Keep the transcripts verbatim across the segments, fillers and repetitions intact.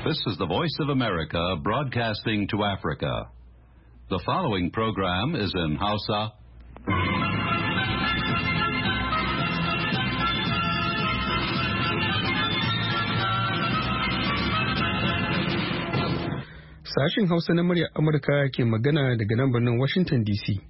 This is the Voice of America broadcasting to Africa. The following program is in Hausa. Sashin Hausa na murya Amurka ke magana daga nan birnin Washington D C.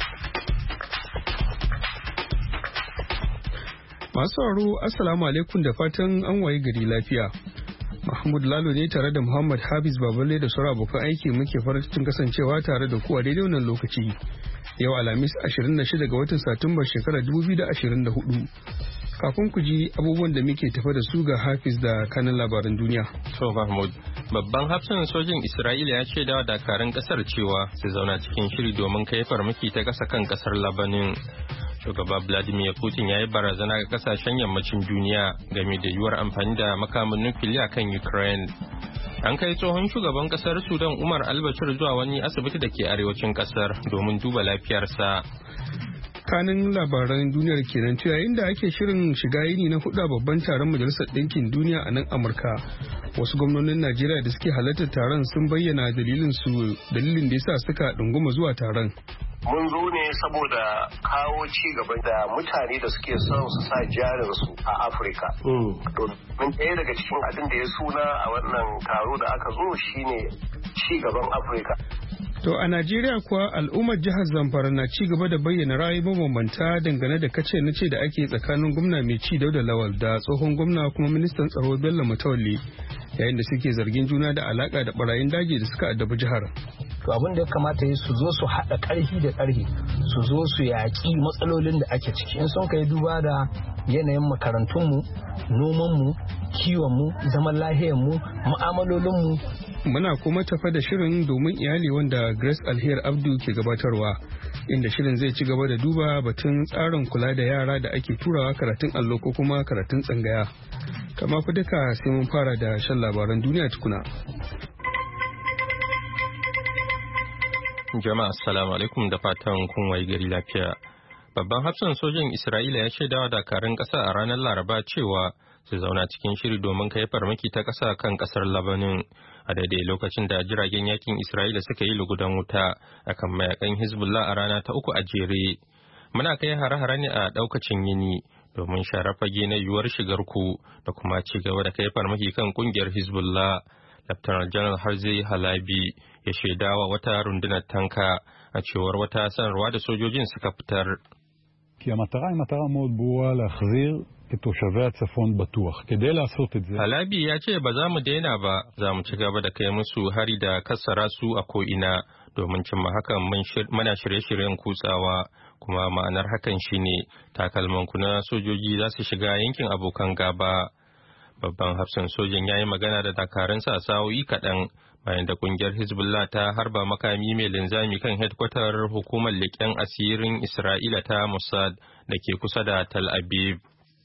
Masu sauraro, Assalamu alaikum da fatan an waye gari lafiya. Mahmud Lalo ne tare da Muhammad Hafiz Baballe da sauran abokan aiki muke farin cikin kasancewa tare da ku a daidai wannan lokaci. Yau Alhamis ashirin da shida ga watan Satumba shekarar dubu biyu da ashirin da hudu. Kafin ku ji abubuwan da muke tafa da su ga Hafiz da kanin labaran duniya. So Mahmud, babban hafsan sojin Isra'ila ya ce da dakarun kasar cewa su zauna cikin shiri domin kai farmaki ta kasa kan kasar Labanin. Shugaba Vladimir Putin ya yi barazana ga kasashen yammacin duniya game da yiwuwar amfani da makamin nukiliya kan Ukraine. An kai tsohon shugaban kasar Sudan Umar al-Bashir zuwa wani asibiti da ke arewacin kasar domin duba lafiyarsa. Kanin labaran duniyar kenan cewa yayin da ake shirin shiga yini na hudu a babban taron Majalisar Ɗinkin Duniya a nan Amurka. Wasu gwamnonin Najeriya da suke halartar taron sun bayyana dalilin su dalilin da yasa suka dunguma zuwa taron. Mun zo ne saboda kawo ci gaba da mutane da suke son su sa jarinsu a Afirka. Domin ɗaya daga cikin abin da ya suna a wannan taro da aka zo shine ci gaban Afirka. To a Najeriya kuwa al'ummar jihar Zamfara na ci gaba da bayyana ra'ayi mabambanta dangane da kace na ce da ake tsakanin gwamna mai ci Dauda Lawal da tsohon gwamna kuma ministan tsaro Bello Mutawalle yayin da suke zargin juna da alaka da barayin daji da suka addabi jihar. To abin da ya kamata yi su zo su haɗa ƙarfi da ƙarfi su zo su yaƙi matsalolin da ake ciki in sun kai duba da yanayin makarantunmu, nomanmu, kiwonmu, zaman lahiyarmu, mu'amalolinmu. Muna kuma tafa da shirin domin iyali wanda Grace Alher Abdu ke gabatarwa inda shirin zai ci gaba da duba batun tsarin kula da yara da ake turawa karatun allo ko kuma karatun tsangaya. Kama fi duka sai mun fara da shan labaran duniya tukuna. Jama'a assalamu alaikum da fatan kun wayi gari lafiya. Babban hafsan sojin Isra'ila ya shaidawa dakarun ƙasa a ranar Laraba cewa su zauna cikin shiri domin kai farmaki ta ƙasa kan ƙasar Labanin a daidai lokacin da jiragen yakin Isra'ila suka yi lugudan wuta akan mayakan Hezbollah a rana ta uku a jere. Muna kai hare-hare ne a ɗaukacin yini domin share fage na yiwuwar shigar ku da kuma ci gaba da kai farmaki kan ƙungiyar Hezbollah. Laftanar Janar Harzi Halabi ya shaidawa wata rundunar tanka a cewar wata sanarwa da sojojin suka fitar. Halabi ya ce ba za mu daina ba, za mu ci gaba da kai musu hari da kassara su a ko'ina domin cimma hakan muna shirye-shiryen kutsawa, kuma ma'anar hakan shine takalmanku na sojoji za su shiga yankin abokan gaba. Babban hafsan sojan ya yi magana da dakarunsa a sa'o'i kaɗan bayan da ƙungiyar Hezbollah ta harba makami mai linzami kan hedkwatar hukumar leƙen asirin Isra'ila ta Mossad da ke kusa da Tel Aviv.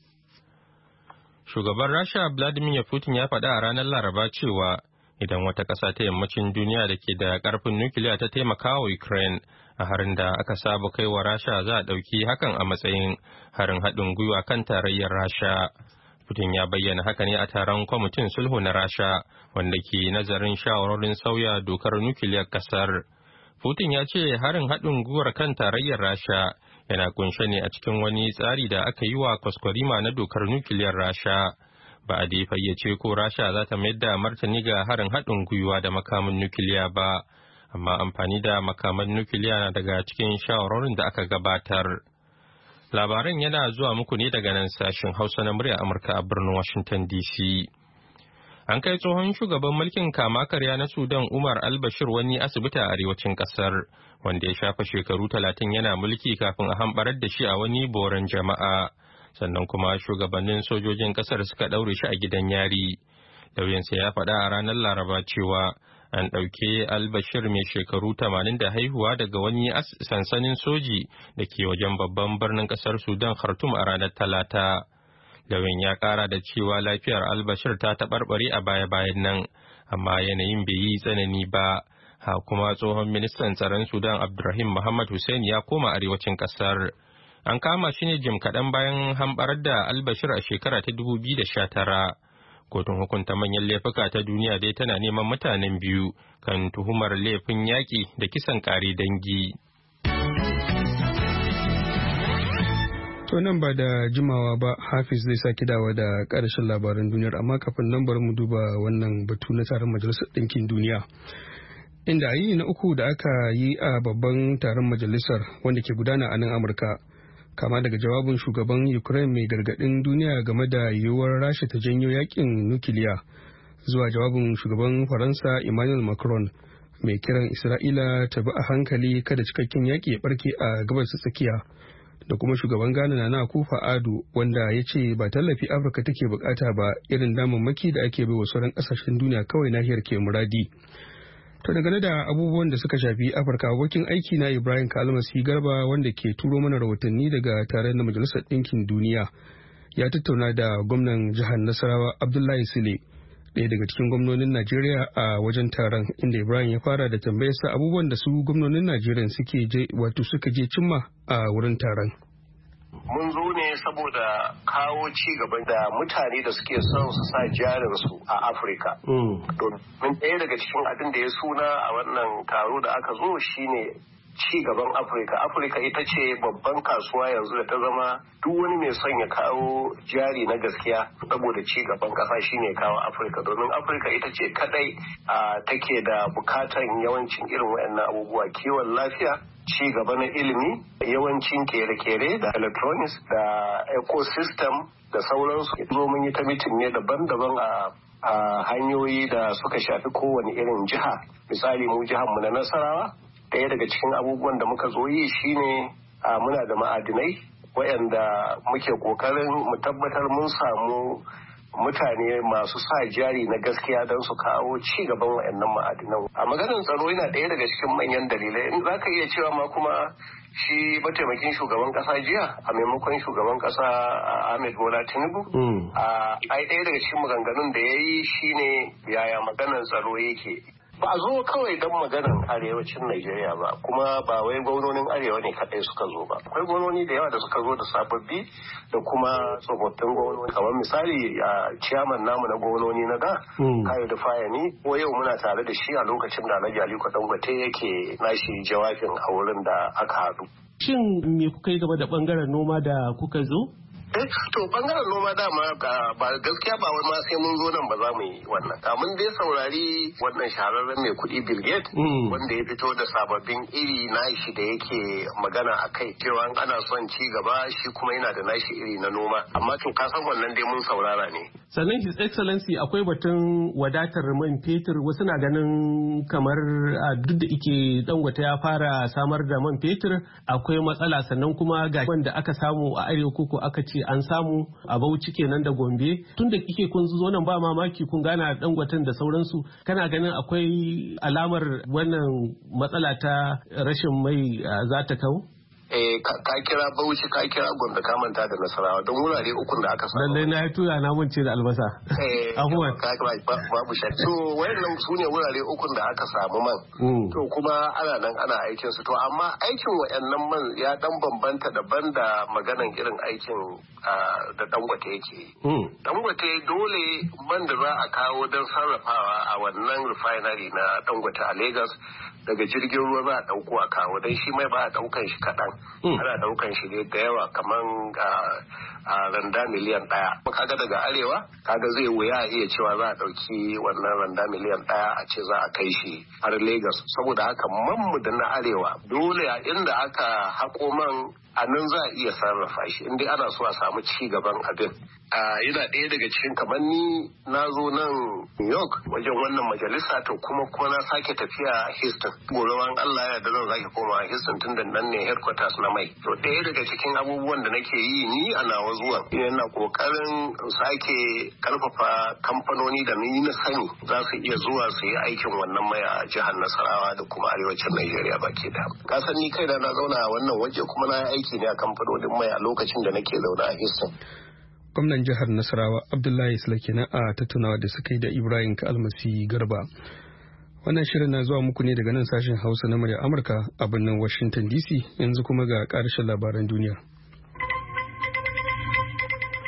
Shugaban Rasha Vladimir Putin ya faɗa a ranar Laraba cewa idan wata ƙasa ta yammacin duniya da ke da ƙarfin nukiliya ta taimaka wa Ukraine a harin da aka saba kai wa Rasha za a ɗauki hakan a matsayin harin haɗin gwiwa kan tarayyar Rasha. Putin ya bayyana haka ne a taron kwamitin sulhu na Rasha wanda ke nazarin shawarorin sauya dokar nukiliyar kasar. Putin ya ce harin haɗin gwiwar kan tarayyar Rasha yana kunshe ne a cikin wani tsari da aka yi wa kwaskwarima na dokar nukiliyar Rasha. Ba a dai fayyace ko Rasha za ta mayar da martani ga harin haɗin gwiwa da makamin nukiliya ba, amma amfani da makaman nukiliya na daga cikin shawarorin da aka gabatar. Labaran yana zuwa muku ne daga nan sashen Hausa na murya Amurka a birnin Washington D C. An kai tsohon shugaban mulkin kama karya na Sudan Umar al-Bashir wani asibiti a arewacin kasar, wanda ya shafa shekaru talatin yana mulki kafin a hambarar da shi a wani boron jama'a. Sannan kuma shugabannin sojojin kasar suka ɗaure shi a gidan yari. Lauyansa ya faɗa a ranar Laraba cewa an ɗauke albashir mai shekaru tamanin da haihuwa daga wani sansanin soji da ke wajen babban birnin ƙasar Sudan Khartoum a ranar Talata. Lauyan ya ƙara da cewa lafiyar albashir ta taɓarɓare a baya-bayan nan, amma yanayin bai yi tsanani ba. Ha kuma tsohon ministan tsaron Sudan Abdurrahim Muhammad Hussein ya koma arewacin ƙasar. An kama shi ne jim kaɗan bayan hamɓarar da albashir a shekara ta dubu biyu da sha tara. Kotun hukunta manyan laifuka ta duniya dai tana neman mutanen biyu kan tuhumar laifin yaƙi da kisan ƙare dangi. To nan ba da jimawa ba Hafiz zai sake dawa da ƙarshen labaran duniyar, amma kafin nan bari mu duba wannan batu na taron Majalisar Ɗinkin Duniya. Inda a yi na uku da aka yi a babban taron majalisar wanda ke gudana a nan Amurka, kama daga jawabin shugaban Ukraine mai gargaɗin duniya game da yiwuwar Rasha ta janyo yakin nukiliya, zuwa jawabin shugaban Faransa Emmanuel Macron mai kiran Isra'ila ta bi a hankali kada cikakken yaƙi ya barke a gabas ta tsakiya, da kuma shugaban Ghana Nana Akufo-Addo wanda ya ce ba tallafi Afirka take bukata ba irin damammaki da ake bai wa sauran kasashen duniya kawai nahiyar ke muradi. To dangane da abubuwan da suka shafi Afirka, abokin aiki na Ibrahim Kalmasi Garba wanda ke turo mana rahotanni daga taron na Majalisar Ɗinkin Duniya ya tattauna da gwamnan jihar Nasarawa Abdullahi Sule, ɗaya daga cikin gwamnonin Najeriya a wajen taron, inda Ibrahim ya fara da tambayarsa abubuwan da su gwamnonin Najeriya suke je wato suka je cimma a wurin taron. Mun zo ne saboda kawo ci gaba da mutane da suke son su sa jarinsu a Afirka. Domin ɗaya daga cikin abin da ya suna a wannan taro da aka zo shine ci gaban Afirka. Afirka ita ce babban kasuwa yanzu da ta zama duk wani mai son ya kawo jari na gaskiya saboda ci gaban ƙasa shine kawo Afirka. Domin Afirka ita ce kadai take da bukatan yawancin irin waɗannan abubuwa, kiwon lafiya, ci gaba na ilimi, yawancin kere-kere da electronics da ecosystem da sauransu. Zo mun yi ta mitin ne daban-daban a a hanyoyi da suka shafi kowane irin jiha. Misali mu jihar mu na Nasarawa, ɗaya daga cikin abubuwan da muka zo yi shine muna da ma'adinai waɗanda muke ƙoƙarin mu tabbatar mun samu mutane masu sa jari na gaskiya don su kawo ci gaban waɗannan ma'adinan. A maganin tsaro yana ɗaya daga cikin manyan dalilai. In za ka iya cewa ma kuma shi mataimakin shugaban ƙasa jiya a maimakon shugaban ƙasa Ahmed Bola Tinubu, a ɗaya daga cikin maganganun da ya yi shine yaya maganar tsaro yake. Ba a zo kawai don maganan arewacin Najeriya ba, kuma ba wai gwamnonin arewa ne kaɗai suka zo ba. Akwai gwamnoni da yawa da suka zo da sababbi da kuma tsofaffin gwamnoni. Kamar misali a ciyaman namu na gwamnoni na da, Kayo da Fayani, ko yau muna tare da shi a lokacin da Alhaji Aliko Dangote yake nashi jawabin a wurin da aka haɗu. Shin me kuka yi game da ɓangaren noma da kuka zo? Eh, to bangaren noma dama ba gaskiya ba wai ma sai mun zo nan ba za mu yi wannan. Mun dai saurari wannan shahararren mai kuɗi Bill Gates wanda ya fito da sababbin iri nashi da yake magana a kai cewa ana son ci gaba shi kuma yana da nashi iri na noma. Amma to ka san wannan dai mun saurara ne. Sannan His Excellency akwai batun wadatar man fetur, wasu na ganin kamar duk da ike Dangote ya fara samar da man fetur akwai matsala, sannan kuma ga wanda aka samu a arewa koko aka ce an samu a Bauchi kenan da Gombe. Tun da kike kun zo nan ba mamaki kun gana Dangoten da sauransu, kana ganin akwai alamar wannan matsala ta rashin mai za ta kawo? Eh, ka kira Bauchi, ka kira Gombe, ka manta da Nasarawa don wurare ukun da aka samu. Lallai na tuya na mance da albasa. Eh, abubuwan babu shakka. So wayannan su ne wurare ukun da aka samu man. To kuma ana nan ana aikin su. To amma aikin wayannan man ya dan bambanta daban da maganan irin aikin da Dangote yake. Dangote dole man da za a kawo don sarrafawa a wannan refinery na Dangote a Lagos daga jirgin ruwa za a dauko a kawo, don shi mai ba a daukan shi kaɗan. Ana daukan shi ne da yawa kaman a randa miliyan ɗaya. Kaga daga arewa kaga zai wuya iya cewa za a dauki wannan randa miliyan ɗaya a ce za a kai shi har Lagos. Saboda haka manmu da na arewa dole a inda aka haƙo man a nan za a iya sarrafa shi inda ana so a samu ci gaban abin. Yana ɗaya daga cikin kamar ni na zo nan New York wajen wannan majalisa, to kuma kuma na sake tafiya Houston. Gobe Allah ya da zan sake koma Houston tun da nan ne headquarters na mai. To ɗaya daga cikin abubuwan da nake yi ni a nawa zuwa ina kokarin sake karfafa kamfanoni da ni na sani za su iya zuwa su yi aikin wannan mai a jihar Nasarawa da kuma arewacin Najeriya baki da. Ka san ni kai da na zauna a wannan waje kuma na yi aiki ne a kamfanonin mai a lokacin da nake zauna a Houston. Gwamnan jihar Nasarawa Abdullahi Sule kenan a tattaunawa da suka yi da Ibrahim Kalmasi Garba. Wannan shirin na zuwa muku ne daga nan sashen Hausa na murya Amurka a birnin Washington D C, yanzu kuma ga ƙarshen labaran duniya.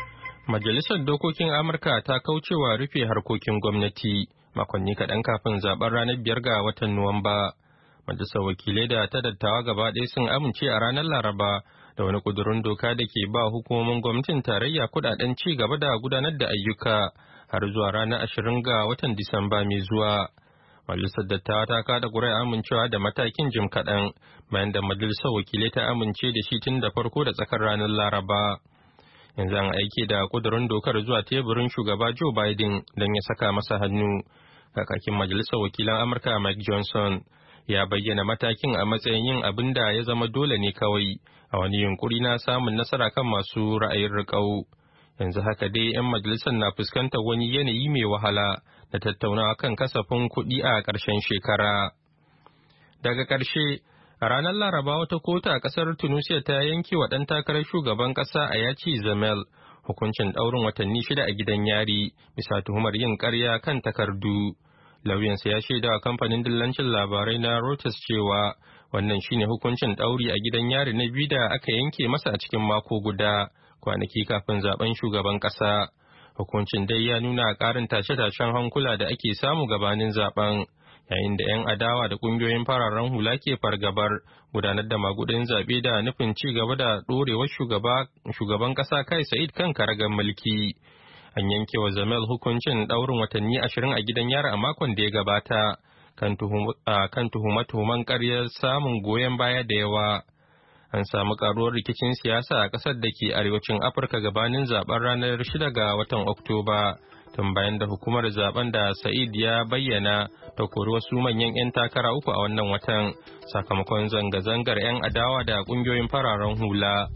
Majalisar Dokokin Amurka ta kaucewa rufe harkokin gwamnati makonni kaɗan kafin zaben ranar biyar ga watan Nuwamba. Majalisar Wakilai da ta dattawa gaba ɗaya sun amince a ranar Laraba da wani ƙudurin doka da ke ba hukumomin gwamnatin tarayya kuɗaɗen ci gaba da gudanar da ayyuka har zuwa ranar ashirin ga watan Disamba mai zuwa. Majalisar dattawa ta kada ƙuri'ar amincewa da matakin jim kaɗan bayan da Majalisar Wakilai ta amince da shi tun da farko da tsakar ranar Laraba. Yanzu an aike da ƙudurin dokar zuwa teburin shugaba Joe Biden don ya saka masa hannu. Kakakin Majalisar Wakilan Amurka Mike Johnson ya bayyana matakin a matsayin yin abin da ya zama dole ne kawai a wani yunkuri na samun nasara kan masu ra'ayin riƙau. Yanzu haka dai 'yan majalisar na fuskantar wani yanayi mai wahala da tattaunawa kan kasafin kuɗi a ƙarshen shekara. Daga ƙarshe, a ranar Laraba wata kotu a ƙasar Tunisia ta yanke wa ɗan takarar shugaban ƙasa a yaci Zamel hukuncin ɗaurin watanni shida a gidan yari bisa tuhumar yin ƙarya kan takardu. Lauyansa ya shaida wa kamfanin dillancin labarai na Reuters cewa wannan shine hukuncin ɗauri a gidan yari na biyu da aka yanke masa a cikin mako guda kwanaki kafin zaben shugaban ƙasa. Hukuncin dai ya nuna ƙarin tashe-tashen hankula da ake samu gabanin zaben, yayin da 'yan adawa da ƙungiyoyin fararen hula ke fargabar gudanar da magudin zaɓe da nufin ci gaba da ɗorewar shugaban ƙasa Kai Sa'id kan karagar mulki. An yanke wa Zamel hukuncin ɗaurin watanni ashirin a gidan yari a makon da ya gabata kan tuhume-tuhumen ƙaryar samun goyon baya da yawa. An samu karuwar rikicin siyasa a ƙasar da ke arewacin Afirka gabanin zaben ranar shida ga watan Oktoba, tun bayan da hukumar zaben da Sa'id ya bayyana ta kori wasu manyan 'yan takara uku a wannan watan sakamakon zanga-zangar 'yan adawa da ƙungiyoyin fararen hula.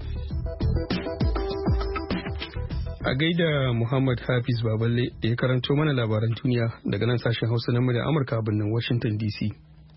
A gaida Muhammad Hafiz Baballe da ya karanto mana labaran duniya daga nan sashen Hausa na murya Amurka a birnin Washington D C.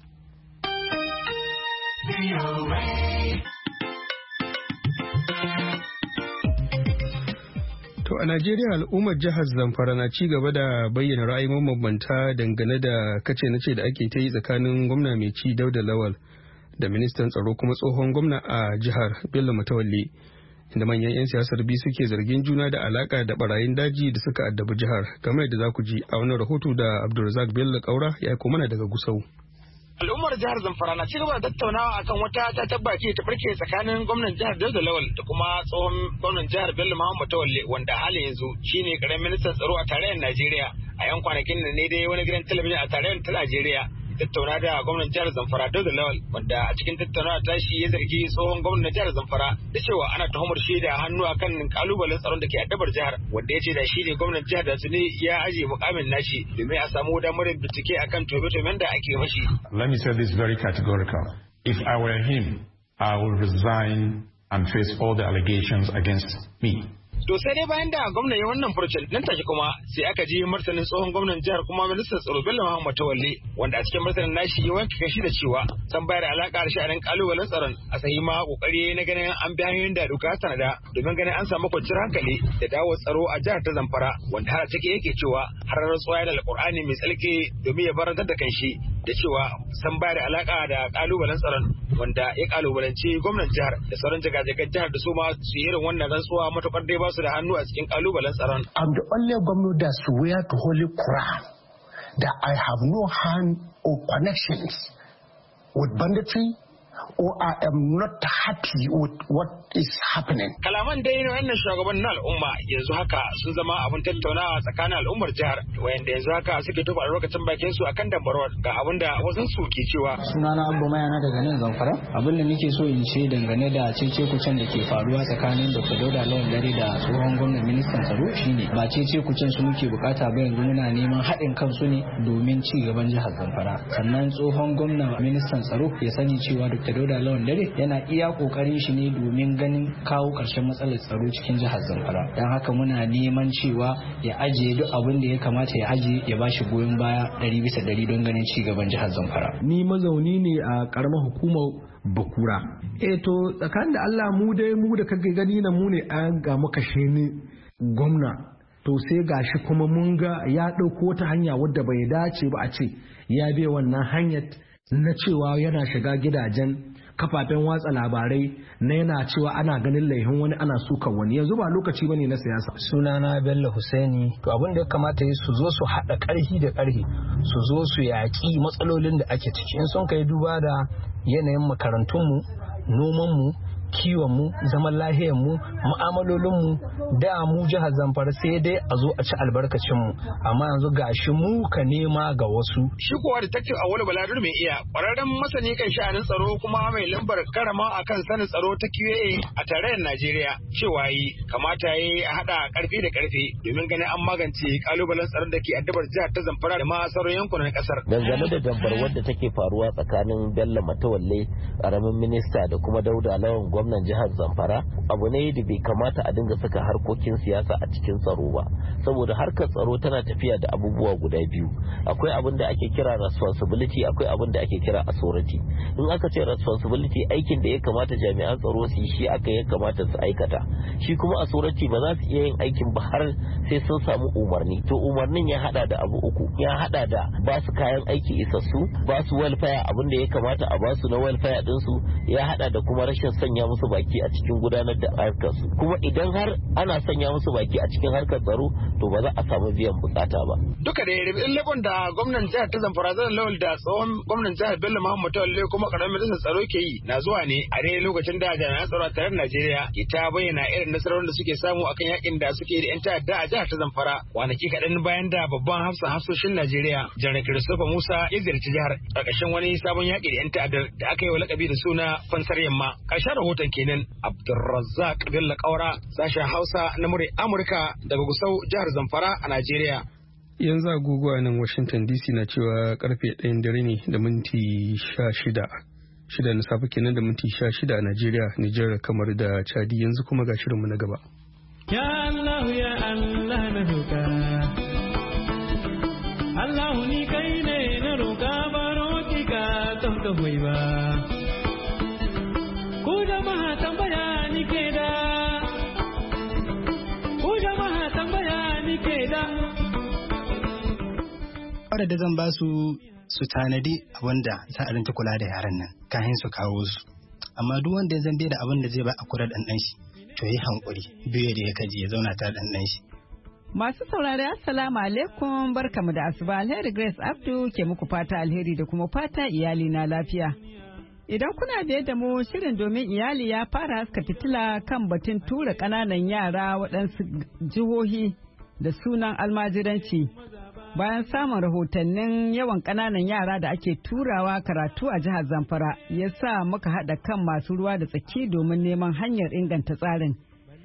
To a Najeriya al'ummar jihar Zamfara na ci gaba da bayyana ra'ayi mabambanta dangane da kace nace da ake ta yi tsakanin gwamna mai ci Dauda Lawal da ministan tsaro kuma tsohon gwamna a jihar Bello Matawalle, inda manyan 'yan siyasar biyu suke zargin juna da alaka da barayin daji da suka addabi jihar, kamar yadda za ku ji a wani rahoto da Abdulrazak Bello Kaura ya aiko mana daga Gusau. Al'ummar jihar Zamfara na cigaba da tattaunawa akan wata ta tabbace ta barke tsakanin gwamnan jihar Dauda Lawal da kuma tsohon gwamnan jihar Bello Muhammad Matawalle, wanda halin yanzu shine karamin ministan tsaro a tarayyar Najeriya. A yan kwanakin nan ne dai wani gidan talabijin a tarayyar ta Najeriya tattauna da gwamnan jihar Zamfara Dauda Lawal, wanda a cikin tattaunawa ta shi ya zargi tsohon gwamnan jihar Zamfara da cewa ana tuhumar shi da hannu akan kalubalen tsaron da ke addabar jihar, wanda ya ce da shi ne gwamnan jihar da tuni ya aje mukamin nashi domin a samu damar bincike akan tobe-toben da ake mashi. Let me say this very categorical. If I were him, I would resign and face all the allegations against me. To sai dai bayan da gwamnan ya wannan furcin nan take kuma sai aka ji martanin tsohon gwamnan jihar kuma ministan tsaro Bello Muhammad Matawalle, wanda a cikin martanin nashi ya wanke kashi da cewa san bayar alaka da sha'anin kalubalen tsaron a sahi ma kokari na ganin an bi hanyoyin da doka sanada domin ganin an samu kwanciyar hankali da dawo tsaro a jihar ta Zamfara, wanda har take yake cewa har rantsuwa da Alƙur'ani mai tsalke domin ya barantar da kanshi da cewa san bayar alaka da kalubalen tsaron, wanda ya kalubalanci gwamnan jihar da sauran jagajagan jihar da su ma su yi irin wannan rantsuwa matukar dai ba su da hannu a cikin kalubalen tsaron. I'm the only governor that swear to Holy Quran that I have no hand or connections with banditry or I am not happy with what is happening. Kalaman dai na wannan shugaban na al'umma yanzu haka sun zama abin tattaunawa tsakanin al'ummar jihar, wayanda yanzu haka suke tufa albarkacin bakin su akan dambarwar ga abin da wasu su ke cewa. Sunana Abba Mayana daga nan Zamfara. Abin da nake so in ce dangane da cece kucen da ke faruwa tsakanin Doctor Dauda Lawal Dare da tsohon gwamnan ministan tsaro shine ba cece kucen su muke bukata ba, yanzu muna neman haɗin kansu ne domin ci gaban jihar Zamfara. Sannan tsohon gwamnan ministan tsaro ya sani cewa Doctor Dauda Lawan Dare yana iya kokarin shi ne domin ganin kawo ƙarshen matsalar tsaro cikin jihar Zamfara. Don haka muna neman cewa ya ajiye duk abin da ya kamata ya ajiye ya bashi goyon baya ɗari bisa ɗari don ganin ci gaban jihar Zamfara. Ni mazauni ne a ƙaramar hukumar Bakura. Eh to tsakanin da Allah mu dai mu da kake gani na mu ne an ga muka ni gwamna. To sai gashi kuma mun ga ya ɗauko wata hanya wadda bai dace ba a ce ya bi wannan hanyar na cewa yana shiga gidajen kafafen watsa labarai na yana cewa ana ganin laihin wani ana sukan wani. Yanzu ba lokaci bane na siyasa. Sunana Bello Husaini. To abin da ya kamata yi su zo su haɗa ƙarfi da ƙarfi su zo su yaƙi matsalolin da ake ciki. In sun kai duba da yanayin makarantunmu, nomanmu, kiwonmu, zaman lahiyanmu, mu'amalolinmu, da mu jihar Zamfara sai dai a zo a ci albarkacinmu, amma yanzu gashi mu ka nema ga wasu. Shi kuwa Detective Awolu Baladur mai iya ƙwararren masani kan sha'anin tsaro kuma mai lambar karama akan sanin tsaro ta Q A a tarayyar Najeriya cewa yi kamata yi a haɗa ƙarfi da ƙarfi domin ganin an magance ƙalubalen tsaron da ke addabar jihar ta Zamfara da ma sauran yankunan ƙasar. Dangane da dambar wadda take faruwa tsakanin Bello Matawalle, ƙaramin minista da kuma Dauda Lawan gwamnan jihar Zamfara, abu ne da bai kamata a dinga saka harkokin siyasa a cikin tsaro ba, saboda harkar tsaro tana tafiya da abubuwa guda biyu. Akwai abin da ake kira responsibility, akwai abin da ake kira authority. In aka ce responsibility, aikin da ya kamata jami'an tsaro su yi shi aka ya kamata su aikata. Shi kuma authority ba za su iya yin aikin ba har sai sun samu umarni. To umarnin ya hada da abu uku, ya hada da ba su kayan aiki isassu, ba su welfare abin da ya kamata a ba su na welfare dinsu, ya hada da kuma rashin sanya musu baki a cikin gudanar da harkar su. Kuma idan har ana sanya musu baki a cikin harkar tsaro, to ba za a samu biyan bukata ba. Duka da rubin labon da gwamnan jihar ta Zamfara zan lawal da tsohon gwamnan jihar Bello Muhammad Tawalle kuma karamin ministan tsaro ke yi na zuwa ne a dai lokacin da jami'an tsaro a tarayyar Najeriya ke ta bayyana irin nasarorin da suke samu akan yakin da suke da 'yan ta'adda a jihar ta Zamfara. Kwanaki kaɗan bayan da babban hafsan hafsoshin Najeriya Janar Christopher Musa ya ziyarci jihar ƙarƙashin wani sabon yaƙi da 'yan ta'addar da aka yi wa lakabi da suna Fansar Yamma. Ƙarshen rahoton kenan Abdulrazzaq Bello Kaura, sashen Hausa na muryar Amurka daga Gusau, jihar Zamfara a Najeriya. Yanzu agogo a nan Washington D C na cewa karfe ɗayan dare ne da minti sha shida. Shida na safe kenan da minti sha shida a Najeriya, Nijar, kamar da Chadi. Yanzu kuma ga shirinmu na gaba. Ya Allah ya Allah na roƙa. Allah ni kai ne na roƙa baro ki ka don ka hoyi ba. Ku jama'a tambaya ni ke da. Ku jama'a tambaya ni ke da. Wadda da zan ba su su tanadi wanda za a rinta kula da yaran nan kayan su kawo su. Amma duk wanda ya zambe da abin da zai ba a kura ɗanɗan shi, to yi hankuri biyu da ya kaji ya zauna ta ɗanɗan shi. Masu saurari assalamu alaikum, barkamu da asuba. Alheri Grace Abdu ke muku fata alheri da kuma fata iyali na lafiya. Idan kuna biye da mu, shirin domin iyali ya fara haska fitila kan batun tura ƙananan yara waɗansu jihohi da sunan almajiranci. Bayan samun rahotannin yawan ƙananan yara da ake turawa karatu a jihar Zamfara, ya sa muka haɗa kan masu ruwa da tsaki domin neman hanyar inganta tsarin.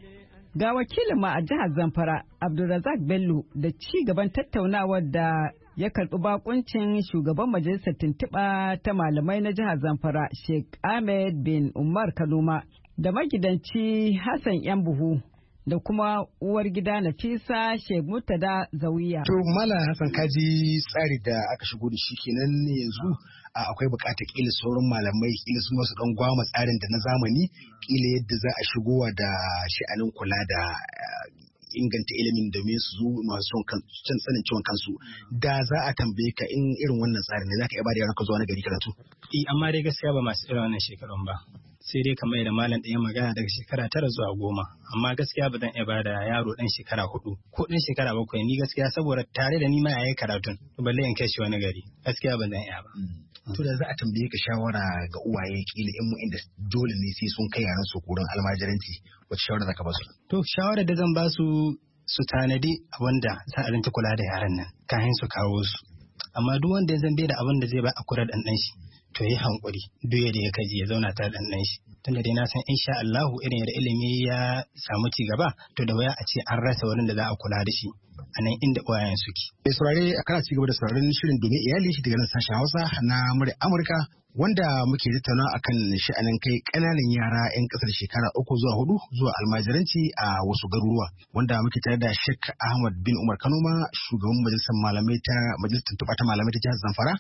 Ga wakilin ma a jihar Zamfara, Abdulrazak Bello, da ci gaban tattaunawar da ya karɓi bakuncin shugaban majalisar tuntuɓa ta malamai na jihar Zamfara, Sheikh Ahmed bin Umar Kaluma, da magidanci Hassan Yan Buhu, da kuma uwar gida Nafisa Sheikh Murtada Zawiya. To Malam Hassan, kaji tsari da aka shigo da shi kenan yanzu akwai bukatar kila sauran malamai kila su masu dan gwama tsarin da na zamani, kila yadda za a shigowa da sha'anin kula da inganta ilimin domin su zo masu son sanin ciwon kansu. Da za a tambaye ka in irin wannan tsarin ne za ka iya ba da yaranka zuwa na gari karatu? Eh, amma dai gaskiya ba masu irin wannan shekarun ba. Sai dai kamar da malam ɗaya magana daga shekara tara zuwa goma, amma gaskiya ba zan iya bada yaro ɗan shekara hudu ko ɗan shekara bakwai. Ni gaskiya saboda tare da ni ma yayi karatun, balle in kai shi wani gari, gaskiya ba zan iya ba. To da za a tambaye ka shawara ga uwaye kila in inda dole ne sai sun kai yaran su kurin almajiranci, wace shawara za ka ba su? To shawara da zan ba su su tanadi wanda za a rinta kula da yaran nan kayan su kawo su. Amma duk wanda ya zambe da abin da zai ba a kura ɗanɗan shi, to yi hankuri duk da ya kaji ya zauna ta ɗanɗan shi. Tunda dai na san insha Allahu irin da ilimi ya samu ci gaba, to da waya a ce an rasa wurin da za a kula da shi a nan inda uwayen suke. Mai saurare a kana ci gaba da sauraron shirin domin iyali daga nan sashen Hausa na murya Amurka, wanda muke tattauna akan sha'anin kai ƙananan yara 'yan ƙasar shekara uku zuwa hudu zuwa almajiranci a wasu garuruwa, wanda muke tare da Sheikh Ahmad bin Umar Kanoma, shugaban majalisar malamai ta majalisar tuntuɓa ta malamai ta jihar Zamfara,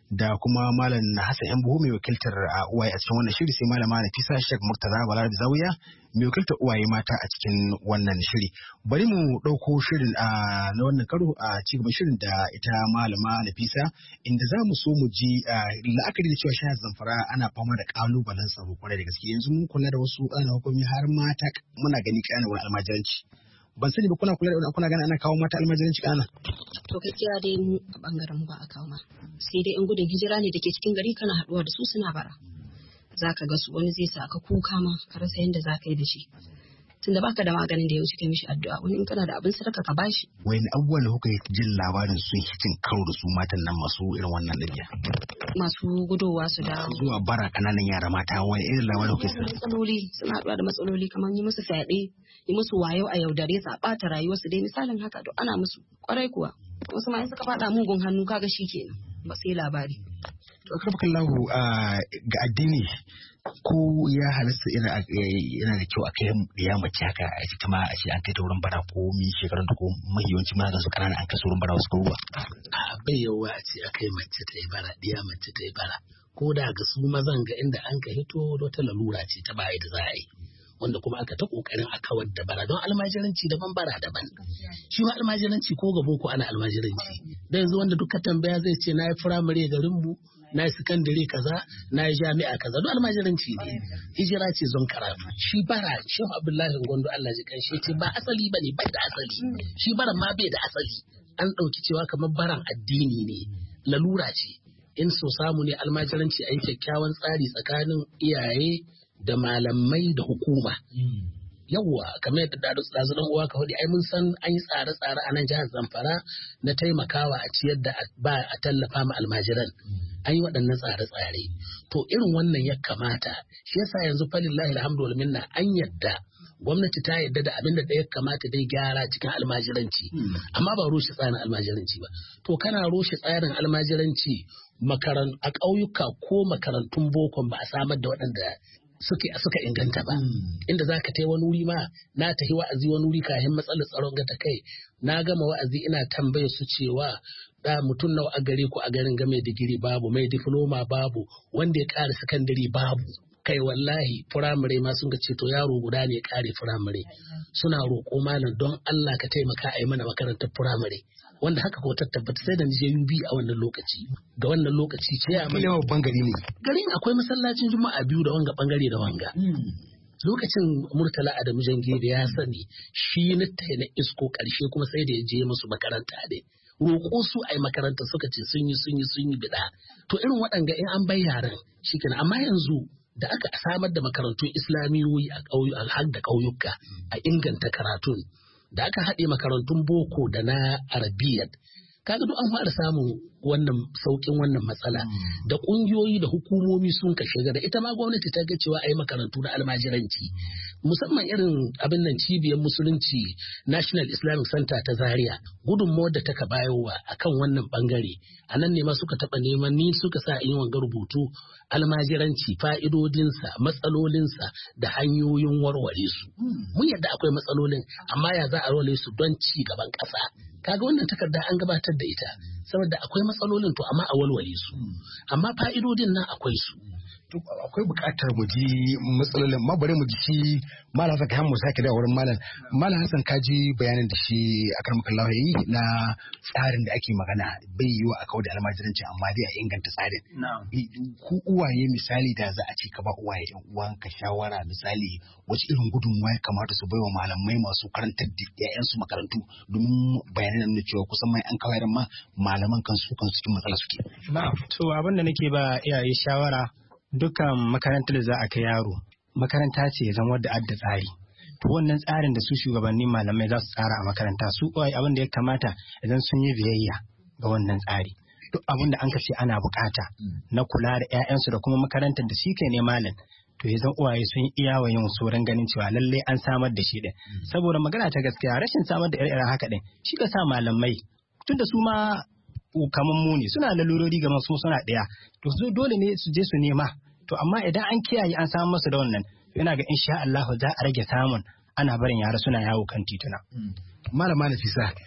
da kuma Malam Hassan Yan Buhu mai wakiltar uwaye a cikin wannan shiri, sai Malama Nafisa Sheikh Murtaza Balarabe Zawiya mai wakiltar uwaye mata a cikin wannan shiri. Bari mu ɗauko shirin na wannan karo a cigaban shirin da ita Malama Nafisa, inda za mu so mu ji la'akari da cewa shahar Zamfara ana fama da ƙalubalen tsaro kwarai da gaske. Yanzu mun kula da wasu ƙananan hukumi har mata muna gani ƙananan wani almajiranci. Ban sani ba kuna kula da kuna gani ana kawo mata almajiranci kana? To gaskiya dai mu a bangaren mu ba a kawo ma. Sai dai in gudun hijira ne da ke cikin gari kana haɗuwa da su suna bara. Za ka ga su wani zai sa ka kuka ma ka rasa yadda za ka yi da shi. Tunda baka da maganin da ya wuce kai mishi addu'a, wani in kana da abin sadaka ka bashi. Wani abubuwan da kuka yi jin labarin sun hitin karo da su matan nan masu irin wannan ɗabi'a? Masu gudowa su da zuwa bara ƙananan yara mata, wani irin labarin kuka yi? Matsaloli suna haɗuwa da matsaloli kamar yi musu fyaɗe, yi musu wayo a yaudare su a ɓata rayuwarsu dai misalin haka duk ana musu kwarai kuwa. Wasu ma in suka faɗa mugun hannu kaga shi kenan ba sai labari. To karfakan lahu ga addini ko ya halasta yana da kyau a kai ya mace haka a ita ma a ce an kai ta wurin bara ko mi shekarun da ko mahiyawanci ma zan su kanana an kai su wurin bara wasu ruwa. A bai yawa a ce a kai mace ta yi bara, diya mace ta yi bara, ko da ga su mazan ga inda an ka hito wata lalura ce ta baya da za a yi. Wanda kuma aka ta kokarin a kawar da bara, don almajiranci daban bara daban. Shi ma almajiranci ko ga boko ana almajiranci. Da yanzu wanda duka tambaya zai ce na yi firamare garin mu, na yi sakandare kaza, na yi jami'a kaza, don almajiranci ne. Hijira ce zon karatu. Shi bara, Shehu Abdullahi Gondo Allah ji kan shi ce ba asali ba ne, bai da asali. Shi baran ma bai da asali. An ɗauki cewa kamar baran addini ne, lalura ce. In so samu ne almajiranci a yi kyakkyawan tsari tsakanin iyaye da malamai da hukuma. Yawwa kamar yadda da ɗazu ɗan uwa ka hudu ai mun san an yi tsare-tsare a nan jihar Zamfara na taimakawa a ciyar da ba a tallafa ma almajiran. An yi waɗannan tsare-tsare. To irin wannan ya kamata. Shi yasa yanzu falillahi alhamdu wal minna an yadda gwamnati ta yadda da abin da ya kamata dai gyara cikin almajiranci. Amma ba rushe tsarin almajiranci ba. To kana rushe tsarin almajiranci makaran a ƙauyuka ko makarantun bokon ba a samar da waɗanda suke suka inganta ba. Inda za ka tai wani wuri ma na tafi wa'azi wani wuri kafin matsalar tsaron ga ta kai na gama wa'azi ina tambaye su cewa da mutum nawa a gare ku a garin ga mai digiri babu, mai diploma babu, wanda ya ƙara sakandare babu. Kai wallahi firamare ma sun ga ce to yaro guda ne ya ƙare firamare. Suna roƙo malam don Allah ka taimaka a yi mana makarantar firamare. Wanda haka ko tabbata sai da nije U B a wannan lokaci. Ga wannan lokaci ce ya mai babban gari ne. Garin akwai masallacin Juma'a biyu da wanga bangare da wanga. Lokacin Murtala Adamu Jange da ya sani shi na na isko karshe kuma sai da ya je musu makaranta ne. Roƙo su ai makaranta suka ce sun yi sun yi sun yi bida. To irin waɗanga in an bai yaran shikenan, amma yanzu da aka samar da makarantun Islamiyoyi a ƙauyu har da ƙauyuka a inganta karatun, da aka haɗe makarantun boko da na arabiyyat, kaga duk an fara samun wannan saukin wannan matsala da ƙungiyoyi da hukumomi sun ka shiga da ita ma gwamnati ta ga cewa a yi makarantu na almajiranci, musamman irin abin nan cibiyar musulunci National Islamic Center ta Zaria gudunmawar da taka bayowa akan wannan bangare a nan ne ma suka taɓa neman ni suka sa in yi wanga rubutu almajiranci fa'idodinsa matsalolinsa da hanyoyin warware su. Mun yadda akwai matsalolin amma ya za a role su don ci gaban ƙasa. Kaga wannan takarda an gabatar da ita saboda akwai matsalolin to amma a walwale su, amma fa'idodin nan akwai su. Akwai buƙatar mu ji matsalolin, ma bari mu ji shi Malam Hassan kan mu sake da wurin Malam. Malam Hassan ka ji bayanin da shi akan makallawa yayi na tsarin da ake magana bai yiwa a kawo da almajiranci amma dai a inganta tsarin. Ku uwaye misali da za a ce ka ba uwaye ɗan uwanka shawara misali wace irin gudunmawa ya kamata su baiwa malamai masu karantar da ƴaƴansu makarantu domin bayanan da cewa kusan mai an kawai ma malaman kansu kan cikin matsala suke. To abin da nake ba iyaye shawara dukkan makarantar da za a kai yaro makaranta ce ya zama wadda adda tsari. To wannan tsarin da su shugabannin malamai za su tsara a makaranta su kawai abin da ya kamata idan sun yi biyayya ga wannan tsari. Duk abin da an ce ana bukata na kula da 'ya'yansu da kuma makarantar da shi ke ne malam to ya zan uwaye sun iya wa yin sauran ganin cewa lallai an samar da shi din. Saboda magana ta gaskiya rashin samar da ire-iren haka din shi ka sa malamai tunda su ma kamar mu ne suna lalurori ga masu suna ɗaya to su dole ne su je su nema to amma idan an kiyaye an samu masu da wannan yana ga insha Allah za a rage samun ana barin yara suna yawo kan tituna. Malama Nafisa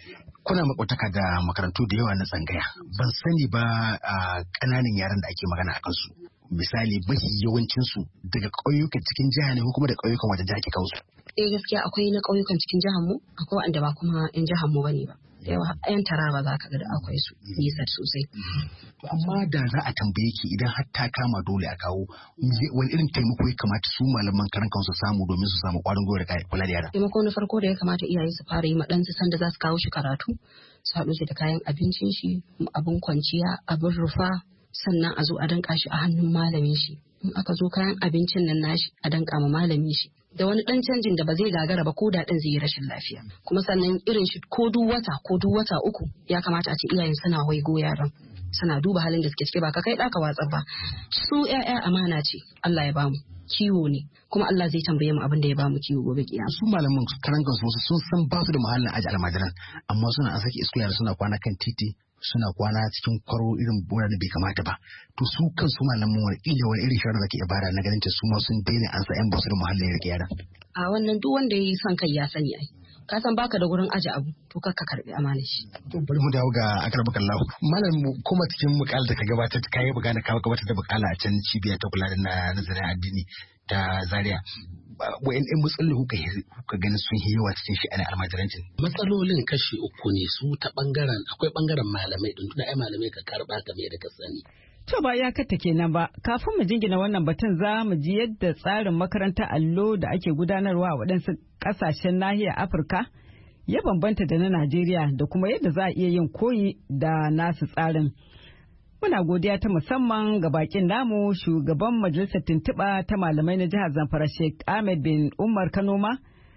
kuna makwataka da makarantu da yawa na tsangaya. Ban sani ba a ƙananan yaran da ake magana a kansu. Misali mafi yawancinsu daga ƙauyukan cikin jiha ne ko kuma da ƙauyukan wajen jiha ke kawo su. Eh gaskiya akwai na ƙauyukan cikin jihar mu, akwai wanda ba kuma 'yan jihar mu bane ba. Yawa 'yan Taraba za ka ga da akwai su nisa sosai. Amma da za a tambaye ki idan har ta kama dole a kawo wani irin taimako ya kamata su malaman karan kansu samu domin su samu ƙwarin gwiwa da kula da yara. Taimako na farko da ya kamata iyaye su fara yi ma ɗansu sanda za su kawo shi karatu, su haɗu shi da kayan abincin shi, abin kwanciya, abin rufa, sannan a zo a danka shi a hannun malamin shi. In aka zo kayan abincin nan nashi a danka ma malamin shi. Da wani ɗan canjin da ba zai gagara ba ko da ɗan zai yi rashin lafiya. Kuma sannan irin shi ko duk wata ko duk wata uku ya kamata a ce iyayen suna waigo yaran. Suna duba halin da suke ciki ba ka kai ɗaka watsar ba. Su ƴaƴa amana ce Allah ya bamu. Kiwo ne kuma Allah zai tambaye mu abin da ya bamu kiwo gobe kiyama. Su malaman karan kansu sun san ba su da muhallin aji almajiran amma suna an saki isko yara suna kwana kan titi suna kwana cikin kwaro irin bora da bai kamata ba. To su kansu malaman wani ila wani irin shawara zaki ibara na ganin ta su ma sun daina an sa ƴan basu da muhallin ya rike yara. A wannan duk wanda ya yi son kai ya sani ai. Ka san baka da gurin aje abu to kar ka karbi amanar shi. To bari mu dawo ga akar bakallahu. Malam kuma cikin mukal da ka gabatar kai buga na ka gabatar da bukala a can cibiya ta kula da nazarin addini ta Zaria. Wa'in ɗan matsaloli kuka kuka ganin sun yi yawa cikin shi ana almajirancin. Matsalolin kashi uku ne su ta bangaren akwai bangaren malamai din tunda ai malamai ka karba ka me da ka sani. To ba ya kata kenan ba, kafin mu jingina wannan batun za mu ji yadda tsarin makarantar allo da ake gudanarwa a waɗansu ƙasashen nahiyar Afirka ya bambanta da na Najeriya da kuma yadda za a iya yin koyi da nasu tsarin. Muna godiya ta musamman ga bakin namu shugaban majalisar tuntuɓa ta malamai na jihar Zamfara Sheikh Ahmed bin Umar Kanoma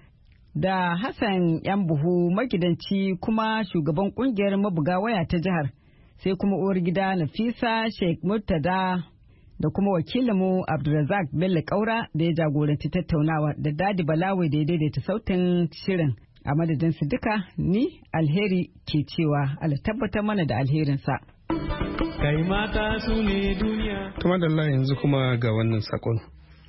da Hassan Yan Buhu magidanci kuma shugaban ƙungiyar mabuga waya ta jihar. Sai kuma uwar gida Nafisa Sheikh Murtada da kuma wakilinmu Abdulrazak Bello Kaura da ya jagoranci tattaunawa da Dadi Balawe da ya daidaita sautin shirin. A madadin su duka ni alheri ke cewa Allah tabbatar mana da alherinsa. Kai mata su ne duniya. Tuma da Allah yanzu kuma ga wannan sakon.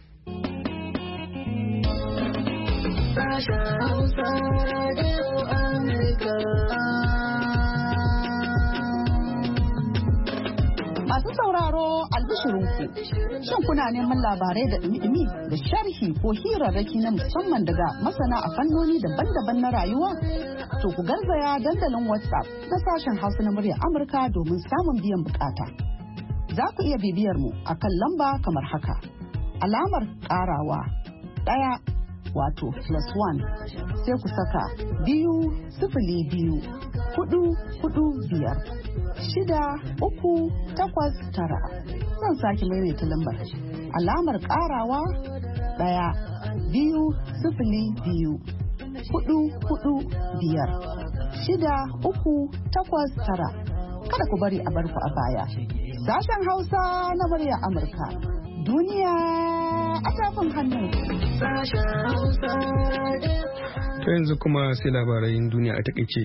Masu sauraro albishirinku, shin kuna neman labarai da ɗumi-ɗumi da sharhi ko hirarraki na musamman daga masana a fannoni daban-daban na rayuwa? To ku garzaya dandalin WhatsApp na sashen Hausa na muryar Amurka domin samun biyan bukata. Za ku iya bibiyar mu a kan lamba kamar haka. Alamar ƙarawa ɗaya wato plus one sai ku saka biyu sifili biyu hudu hudu biyar shida uku takwas tara. Zan sake maimaita lambar alamar ƙarawa ɗaya biyu sifili biyu hudu hudu biyar shida uku takwas tara. Kada ku bari a barku a baya. Sashen Hausa na muryar Amurka. Duniya a tafin hannu. Ta yanzu kuma sai labaran duniya a takaice.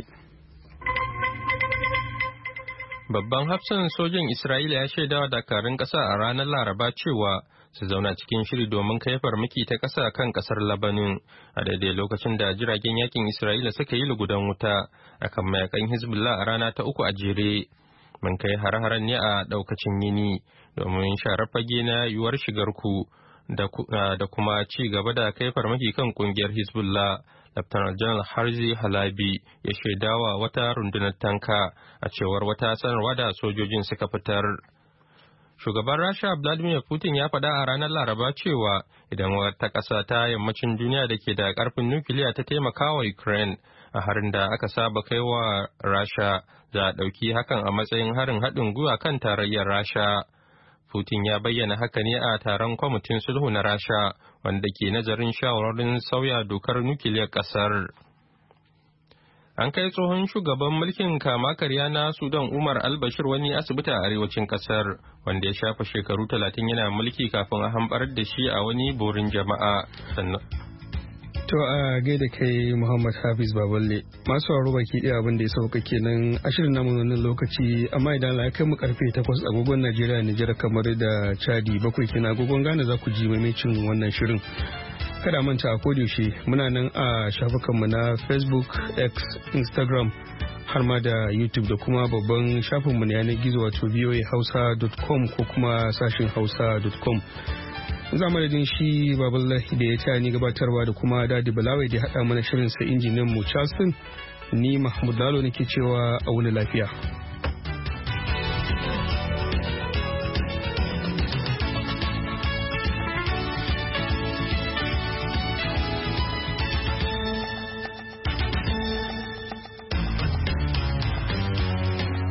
Babban hafsan sojin Isra'ila ya shaidawa dakarun ƙasa a ranar Laraba cewa su zauna cikin shiri domin kai farmaki ta ƙasa kan ƙasar Labanin a daidai lokacin da jiragen yakin Isra'ila suka yi lugudan wuta akan mayakan Hezbollah a rana ta uku a jere. Mun kai har-haren ne a ɗaukacin yini domin sharar fage na yiwuwar shigar ku da kuma ci gaba da kai farmaki kan kungiyar Hezbollah. Lieutenant General Harzi Halabi ya shaidawa wata rundunar tanka a cewar wata sanarwa da sojojin suka fitar. Shugaban Rasha Vladimir Putin ya faɗa a ranar Laraba cewa idan wata ƙasa ta yammacin duniya da ke da ƙarfin nukiliya ta taimaka wa Ukraine a harin da aka saba kai wa Rasha za a ɗauki hakan a matsayin harin haɗin gwiwa kan tarayyar Rasha. Putin ya bayyana haka ne a taron kwamitin sulhu na Rasha wanda ke nazarin shawarorin sauya dokar nukiliyar ƙasar. An kai tsohon shugaban mulkin kama karya na Sudan Umar al-Bashir wani asibiti a arewacin ƙasar wanda ya shafa shekaru talatin yana mulki kafin a hamɓarar da shi a wani borin jama'a. To a gaida kai Muhammad Hafiz Baballe masu sauraro baki ɗaya abin da ya sauka kenan a shirin namu wannan lokaci amma idan Allah ya kai mu karfe takwas agogon Najeriya Nijar kamar da Chadi bakwai kenan agogon Ghana za ku ji maimacin wannan shirin. Kada manta a kodayaushe muna nan a shafukanmu na Facebook, X, Instagram har ma da YouTube da kuma babban shafinmu na yanar gizo wato v o a hausa dot com ko kuma sashin hausa dot com. Za mu da shi Baballahi da ya ta ni gabatarwa da kuma Dadi Balawai da haɗa mana shirin sa injiniyan mu Charleston. Ni Mahmud Lalo nake cewa a wuni lafiya.